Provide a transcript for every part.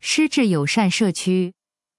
失智友善社区。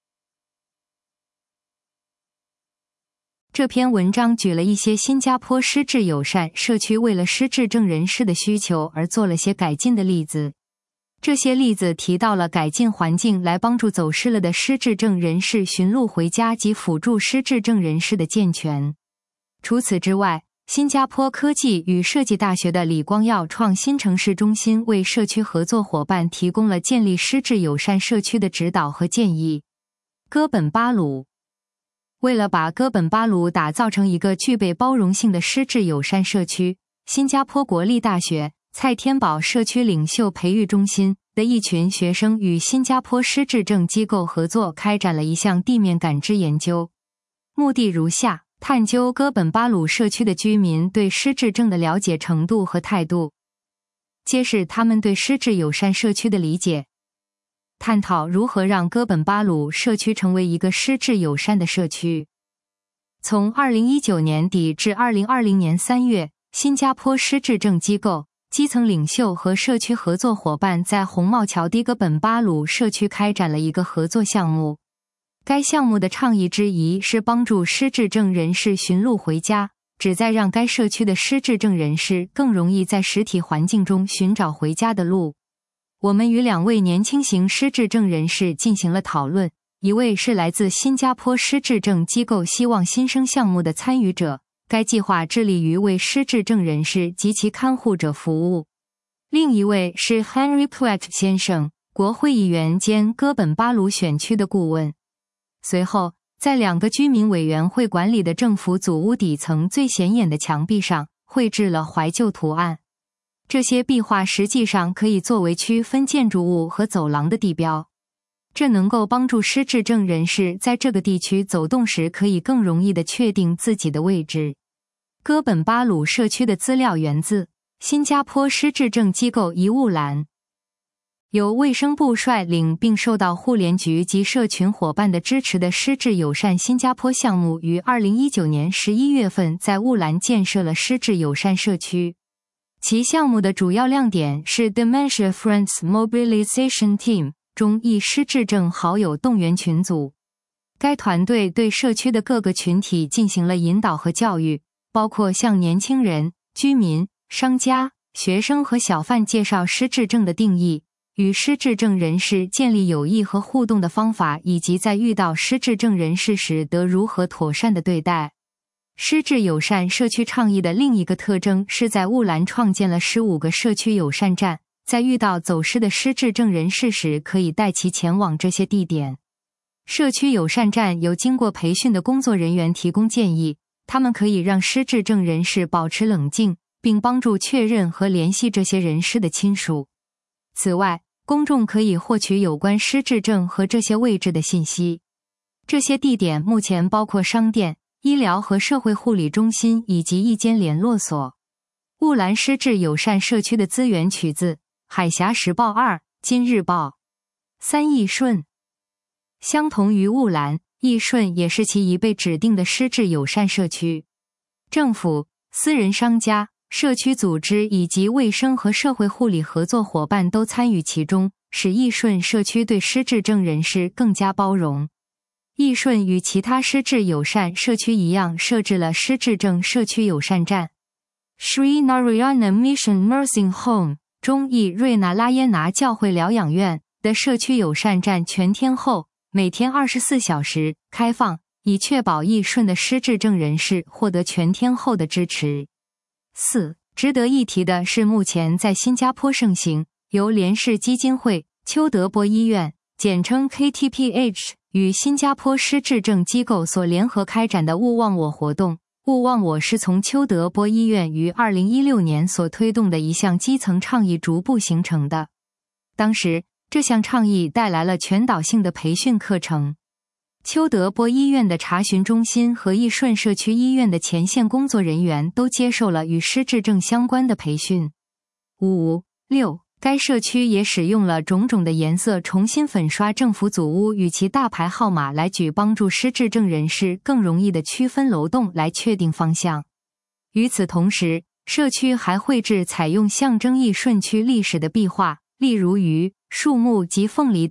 这篇文章举了一些新加坡失智友善社区为了失智症人士的需求而做了些改进的例子。这些例子提到了改进环境来帮助走失了的失智症人士寻路回家及辅助失智症人士的健全。除此之外，新加坡科技与设计大学的李光耀创新城市中心为社区合作伙伴提供了建立失智友善社区的指导和建议。哥本巴鲁。为了把哥本巴鲁打造成一个具备包容性的失智友善社区，新加坡国立大学蔡天宝社区领袖培育中心的一群学生与新加坡失智症机构合作开展了一项地面感知研究。目的如下：探究哥本巴鲁社区的居民对失智症的了解程度和态度，揭示他们对失智友善社区的理解，探讨如何让哥本巴鲁社区成为一个失智友善的社区。从2019年底至2020年3月，新加坡失智症机构、基层领袖和社区合作伙伴在红帽桥低哥本巴鲁社区开展了一个合作项目。该项目的倡议之一是帮助失智症人士寻路回家，旨在让该社区的失智症人士更容易在实体环境中寻找回家的路。我们与2位年轻型失智症人士进行了讨论，一位是来自新加坡失智症机构希望新生项目的参与者，该计划致力于为失智症人士及其看护者服务。另一位是 Henry Platt 先生，国会议员兼哥本巴鲁选区的顾问。随后，在2个居民委员会管理的政府组屋底层最显眼的墙壁上绘制了怀旧图案。这些壁画实际上可以作为区分建筑物和走廊的地标，这能够帮助失智症人士在这个地区走动时可以更容易地确定自己的位置。哥本巴鲁社区的资料源自新加坡失智症机构遗物栏，由卫生部率领并受到互联局及社群伙伴的支持的失智友善新加坡项目于2019年11月份在雾兰建设了失智友善社区。其项目的主要亮点是 Dementia Friends Mobilization Team 中一失智症好友动员群组。该团队对社区的各个群体进行了引导和教育，包括向年轻人、居民、商家、学生和小贩介绍失智症的定义，与失智症人士建立友谊和互动的方法，以及在遇到失智症人士时得如何妥善的对待。失智友善社区倡议的另一个特征是在雾兰创建了15个社区友善站，在遇到走失的失智症人士时可以带其前往这些地点。社区友善站由经过培训的工作人员提供建议，他们可以让失智症人士保持冷静，并帮助确认和联系这些人士的亲属。此外，公众可以获取有关失智症和这些位置的信息。这些地点目前包括商店、医疗和社会护理中心以及一间联络所。雾兰失智友善社区的资源取自海峡时报2、今日报。3义顺。相同于雾兰，义顺也是其已被指定的失智友善社区。政府、私人商家、社区组织以及卫生和社会护理合作伙伴都参与其中，使义顺社区对失智症人士更加包容。义顺与其他失智友善社区一样，设置了失智症社区友善站。Sri Narayana Mission Nursing Home 中义瑞那拉耶拿教会疗养院的社区友善站全天候，每天24小时开放，以确保义顺的失智症人士获得全天候的支持。4. 值得一提的是，目前在新加坡盛行，由联世基金会、邱德波医院简称 KTPH 与新加坡失智症机构所联合开展的勿忘我活动。勿忘我是从邱德波医院于2016年所推动的一项基层倡议逐步形成的。当时，这项倡议带来了全岛性的培训课程。邱德波医院的查询中心和义顺社区医院的前线工作人员都接受了与失智症相关的培训。5、6. 该社区也使用了种种的颜色重新粉刷政府组屋与其大牌号码来举，帮助失智症人士更容易地区分楼栋来确定方向。与此同时，社区还绘制采用象征义顺区历史的壁画，例如鱼、树木及凤梨等，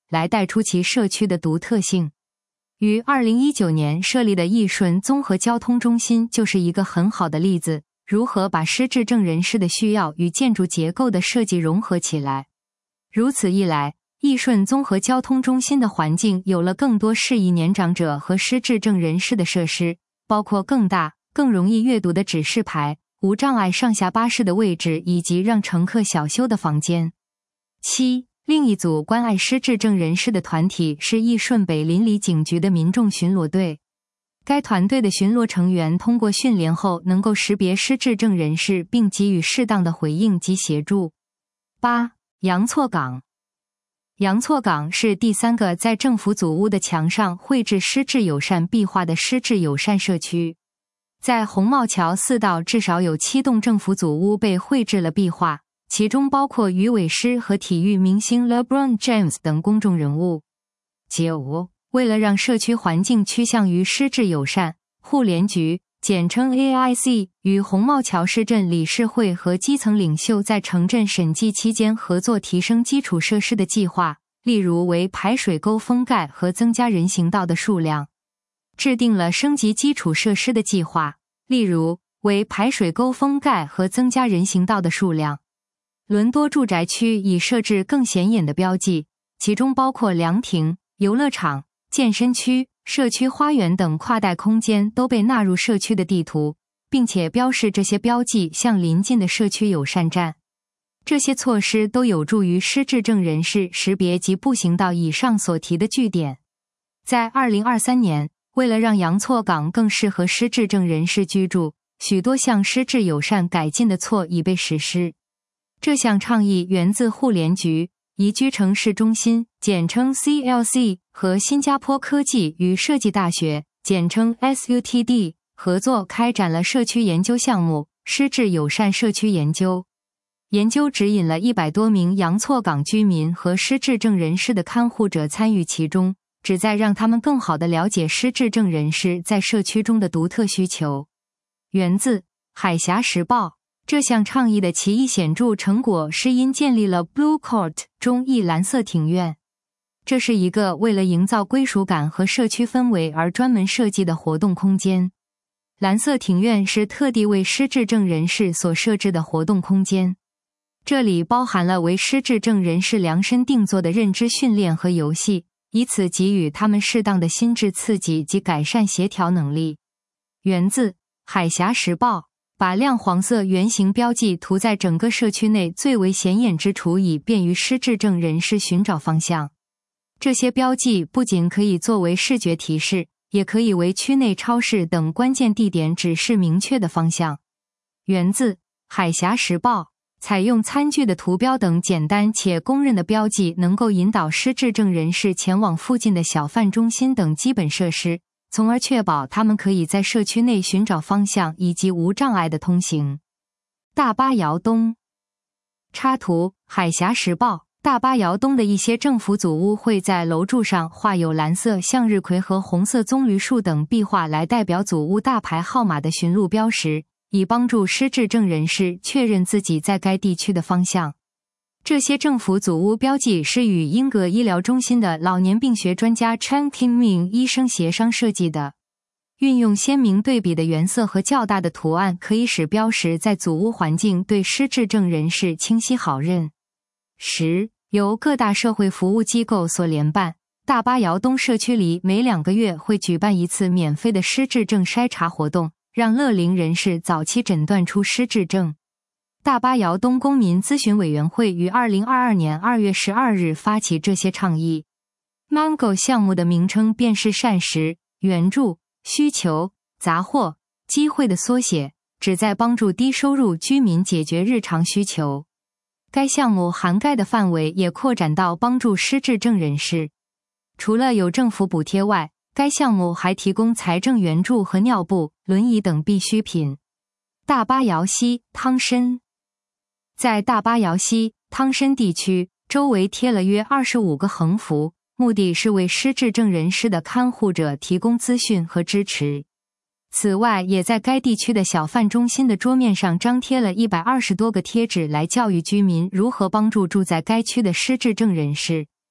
来带出其社区的独特性。于2019年设立的义顺综合交通中心就是一个很好的例子，如何把失智症人士的需要与建筑结构的设计融合起来。如此一来，义顺综合交通中心的环境有了更多适宜年长者和失智症人士的设施，包括更大、更容易阅读的指示牌、无障碍上下巴士的位置以及让乘客小休的房间。7. 另一组关爱失智症人士的团体是义顺北邻里警局的民众巡逻队。该团队的巡逻成员通过训练后能够识别失智症人士并给予适当的回应及协助。8. 杨错岗。杨错岗是第3个在政府组屋的墙上绘制失智友善壁画的失智友善社区。在红帽桥4道至少有7栋政府组屋被绘制了壁画，其中包括鱼尾狮和体育明星 LeBron James 等公众人物。9. 为了让社区环境趋向于失智友善，互联局简称 AIC 与红帽桥市镇理事会和基层领袖在城镇审计期间合作提升基础设施的计划，例如为排水沟封盖和增加人行道的数量。制定了升级基础设施的计划，例如为排水沟封盖和增加人行道的数量。伦多住宅区已设置更显眼的标记，其中包括凉亭、游乐场、健身区、社区花园等跨代空间都被纳入社区的地图，并且标示这些标记向邻近的社区友善站。这些措施都有助于失智症人士识别及步行到以上所提的据点。在2023年，为了让杨错岗更适合失智症人士居住，许多项失智友善改进的措已被实施。这项倡议源自互联局、宜居城市中心简称 CLC 和新加坡科技与设计大学简称 SUTD 合作开展了社区研究项目失智友善社区研究。研究指引了100多名杨错岗居民和失智症人士的看护者参与其中，旨在让他们更好地了解失智症人士在社区中的独特需求。源自海峡时报。这项倡议的其一显著成果是因建立了 Blue Court 中一蓝色庭院。这是一个为了营造归属感和社区氛围而专门设计的活动空间。蓝色庭院是特地为失智症人士所设置的活动空间。这里包含了为失智症人士量身定做的认知训练和游戏，以此给予他们适当的心智刺激及改善协调能力。源自海峡时报。把亮黄色圆形标记涂在整个社区内最为显眼之处，以便于失智症人士寻找方向。这些标记不仅可以作为视觉提示，也可以为区内超市等关键地点指示明确的方向。源自海峡时报。采用餐具的图标等简单且公认的标记，能够引导失智症人士前往附近的小贩中心等基本设施，从而确保他们可以在社区内寻找方向以及无障碍的通行。大巴窑东。插图：海峡时报。大巴窑东的一些政府组屋会在楼柱上画有蓝色向日葵和红色棕榈树等壁画来代表组屋大牌号码的寻路标识，以帮助失智症人士确认自己在该地区的方向。这些政府组屋标记是与英格医疗中心的老年病学专家 Chen Qingming 医生协商设计的。运用鲜明对比的原色和较大的图案，可以使标识在组屋环境对失智症人士清晰好认。10. 由各大社会服务机构所联办，大巴窑东社区里每2个月会举办一次免费的失智症筛查活动，让乐龄人士早期诊断出失智症。大巴窑东公民咨询委员会于2022年2月12日发起这些倡议。Mango 项目的名称便是膳食、援助、需求、杂货、机会的缩写，旨在帮助低收入居民解决日常需求。该项目涵盖的范围也扩展到帮助失智症人士。除了有政府补贴外，该项目还提供财政援助和尿布、轮椅等必需品。大巴窑西、汤参。在大巴窑西、汤参地区，周围贴了约25个横幅，目的是为失智症人士的看护者提供资讯和支持。此外，也在该地区的小贩中心的桌面上张贴了120多个贴纸，来教育居民如何帮助住在该区的失智症人士。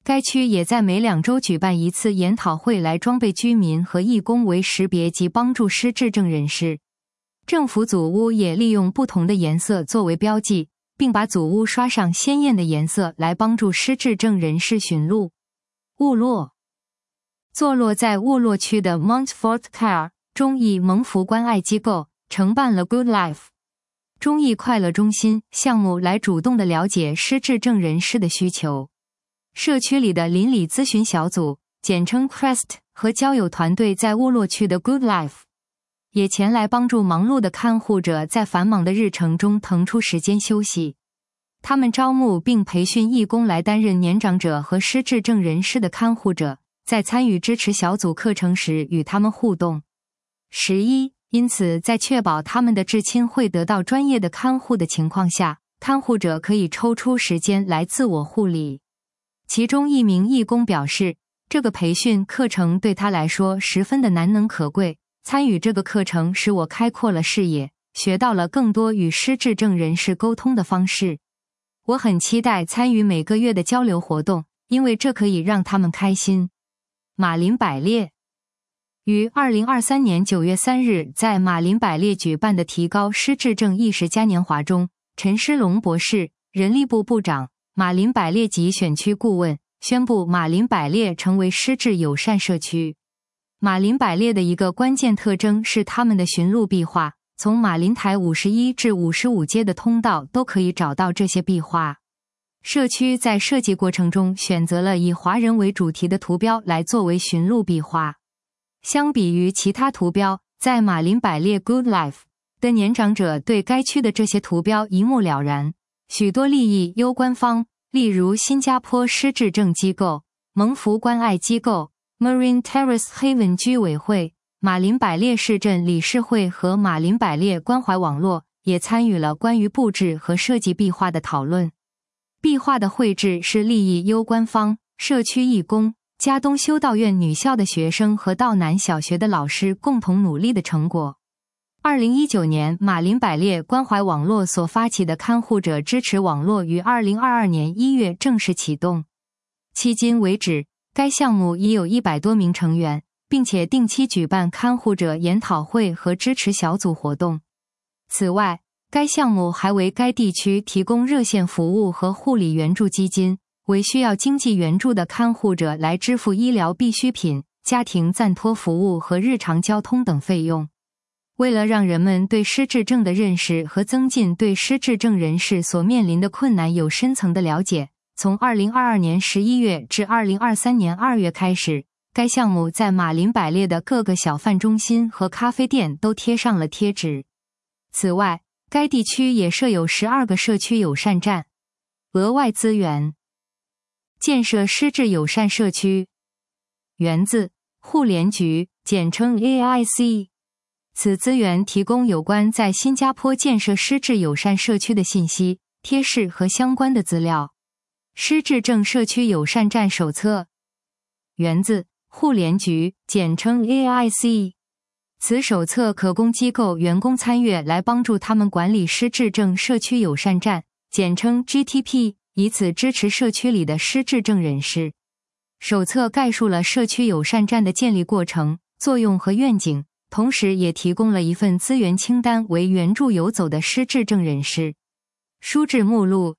该区也在每2周举办一次研讨会，来装备居民和义工为识别及帮助失智症人士。政府祖屋也利用不同的颜色作为标记，并把祖屋刷上鲜艳的颜色来帮助失智症人士寻路。沃洛坐落在沃洛区的 Montfort Care 中义蒙福关爱机构承办了 Good Life 中义快乐中心项目，来主动地了解失智症人士的需求。社区里的邻里咨询小组简称 CREST 和交友团队在沃洛区的 Good Life 也前来帮助忙碌的看护者在繁忙的日程中腾出时间休息。他们招募并培训义工来担任年长者和失智症人士的看护者，在参与支持小组课程时与他们互动。因此在确保他们的至亲会得到专业的看护的情况下，看护者可以抽出时间来自我护理。其中一名义工表示，这个培训课程对他来说十分的难能可贵，参与这个课程使我开阔了视野，学到了更多与失智症人士沟通的方式。我很期待参与每个月的交流活动，因为这可以让他们开心。马林百列于2023年9月3日在马林百列举办的提高失智症意识嘉年华中，陈诗龙博士、人力部部长、马林百列及选区顾问宣布马林百列成为失智友善社区。马林百列的一个关键特征是他们的寻路壁画，从马林台51至55街的通道都可以找到这些壁画。社区在设计过程中选择了以华人为主题的图标来作为寻路壁画。相比于其他图标，在马林百列 Good Life 的年长者对该区的这些图标一目了然。许多利益攸关方，例如新加坡失智症机构、蒙福关爱机构、Marine Terrace Haven 居委会、马林百列市镇理事会和马林百列关怀网络也参与了关于布置和设计壁画的讨论。壁画的绘制是利益攸关方、社区义工、嘉东修道院女校的学生和道南小学的老师共同努力的成果。2019年，马林百列关怀网络所发起的看护者支持网络于2022年1月正式启动。迄今为止，该项目已有100多名成员，并且定期举办看护者研讨会和支持小组活动。此外，该项目还为该地区提供热线服务和护理援助基金，为需要经济援助的看护者来支付医疗必需品、家庭暂托服务和日常交通等费用。为了让人们对失智症的认识和增进对失智症人士所面临的困难有深层的了解，从2022年11月至2023年2月开始，该项目在马林百列的各个小贩中心和咖啡店都贴上了贴纸。此外，该地区也设有12个社区友善站。额外资源：建设失智友善社区。源自互联局，简称 AIC。此资源提供有关在新加坡建设失智友善社区的信息、贴士和相关的资料。失智症社区友善站手册。源自互联局，简称 AIC。此手册可供机构员工参阅，来帮助他们管理失智症社区友善站，简称 GTP， 以此支持社区里的失智症人士。手册概述了社区友善站的建立过程、作用和愿景，同时也提供了一份资源清单为援助游走的失智症人士。书制目录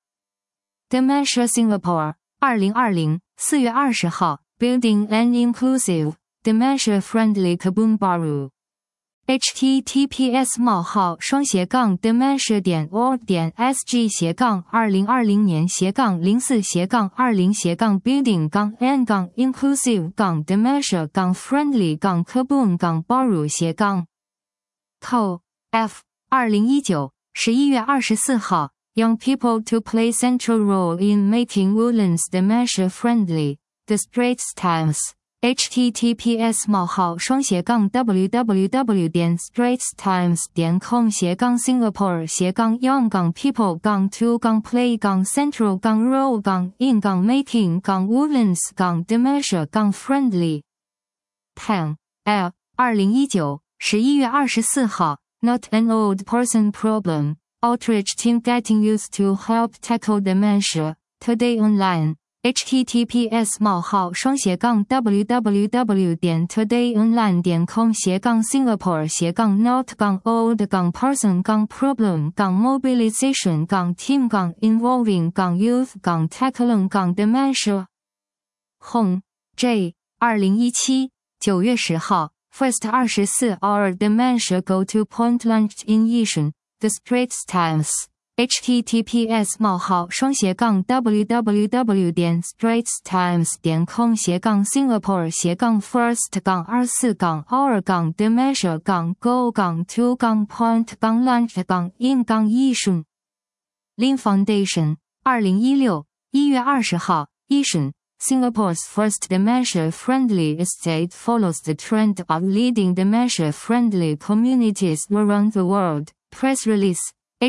Dementia Singapore 2020 4月20号 Building an Inclusive, Dementia-Friendly Kebun Baru https://dementia.org.sg/2020-04-building-an-inclusive-dementia-friendly-kebun-baru/ Co. F. 2019 11月24号 Young people to play central role in making Woodlands dementia friendly. The Straits Times https://young.www.straits-singapore-young-people-to-play-central-row-in-making-Woodlands-dementia-friendly. Tang, L. 2019 11月24号 Not an old person problem. Outreach team getting youth to help tackle dementia. Today online. https://www.today-online.com/singapore-problem-mobilization-team-involving-youth-problem-problem-problem-problem-problem-problem-problem-problem-problem-problem-problem-problem-Home J 2017 9月10号 First 24-hour dementia go-to-point launched in Yishun, The Straits Times https://straits-times.com/singapore-first-24-hour-dementia-go-to-point-launched-in-Yishun Lin Foundation 2016 1月20号 Yishun Singapore's first dementia-friendly estate follows the trend of leading dementia-friendly communities around the world. Press release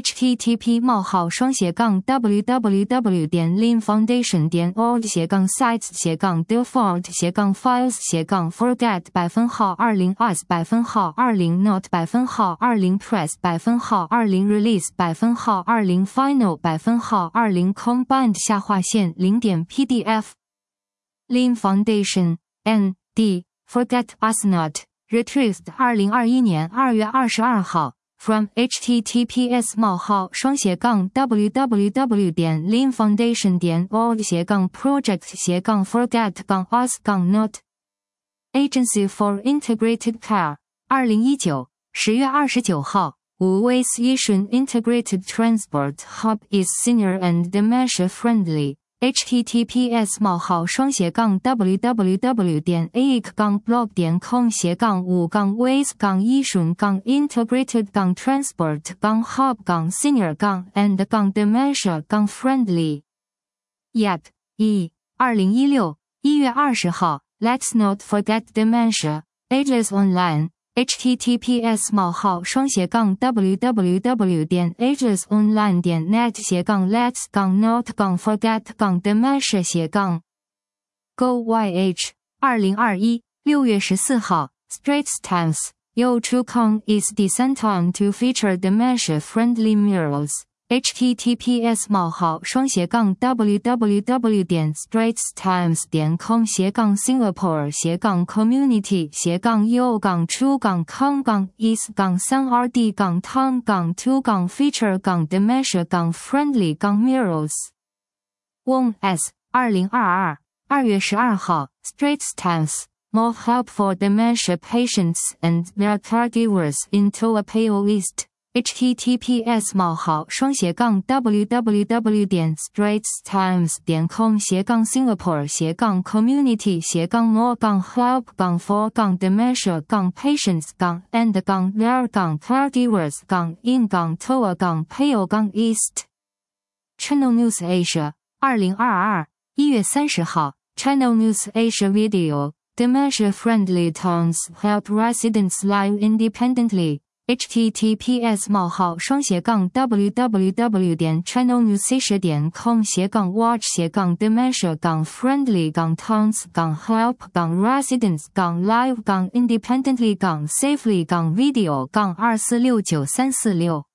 http://lin-foundation.org/default/final-20 Lin Foundation N.D. Forget Us Not Retrieved 2021年2月22号 From https://www.linfoundation.org/project-forget-us-not Agency for Integrated Care 2019 10月29号 Wu Wei's Yishun Integrated Transport Hub is senior and dementia friendly https://www.aik-blog.com/wu-ways-yishun-integrated-transport-hub-senior-dementia-friendly Yat E 2016 1月20号 Let's not forget dementia Ageless Online https://www.agelessonline.net/let's-not-forget-dementia- Go YH 2021 6月14号 Straits Times Yo Chu Kong is descent on to feature dementia-friendly murals https://straits-times.com/community-yo-chu-kong-feature-dementia-friendly-murals Wong S 2022 2月12号 Straits Times More help for dementia patients and their caregivers in Toa Payoh East https://more-help-for-dementia-patients-and-their-caregivers-in-Toa-Payoh-East Channel News Asia 2022 1月30号 Channel News Asia Video Dementia-friendly towns help residents live independently https://www.channelnewsasia.com/watch-dementia-friendly-towns-help-residents-live-independently-safely-video-2469346